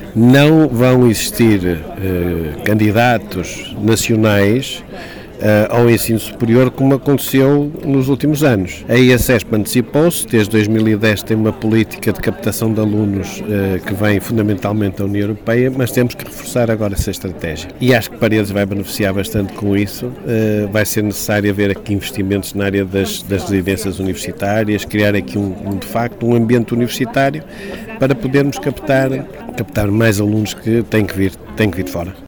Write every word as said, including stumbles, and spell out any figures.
Não vão existir uh, candidatos nacionais Uh, ao ensino superior, como aconteceu nos últimos anos. A I A C E S P antecipou-se, desde dois mil e dez tem uma política de captação de alunos uh, que vem fundamentalmente da União Europeia, mas temos que reforçar agora essa estratégia. E acho que Paredes vai beneficiar bastante com isso. Uh, vai ser necessário haver aqui investimentos na área das, das residências universitárias, criar aqui um, um, de facto um ambiente universitário para podermos captar, captar mais alunos que têm que vir, têm que vir de fora.